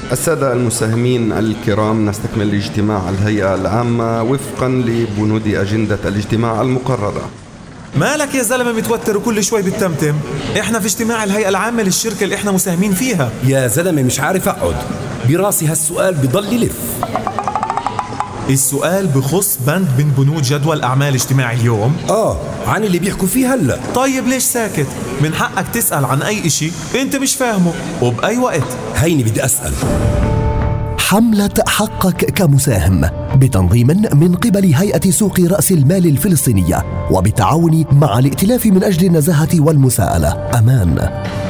السادة المساهمين الكرام، نستكمل اجتماع الهيئة العامة وفقا لبنود أجندة الاجتماع المقررة. مالك يا زلمة متوتر وكل شوي بتتمتم؟ احنا في اجتماع الهيئة العامة للشركة اللي احنا مساهمين فيها. يا زلمة مش عارف اقعد، براسي هالسؤال بضل يلف. السؤال بخص بند من بنود جدول أعمال اجتماع اليوم. عن اللي بيحكوا فيه هلأ. طيب ليش ساكت؟ من حقك تسأل عن أي إشي أنت مش فاهمه وبأي وقت. هيني بدي أسأل. حملة حقك كمساهم بتنظيم من قبل هيئة سوق رأس المال الفلسطينية وبالتعاون مع الائتلاف من أجل النزاهة والمساءلة أمان.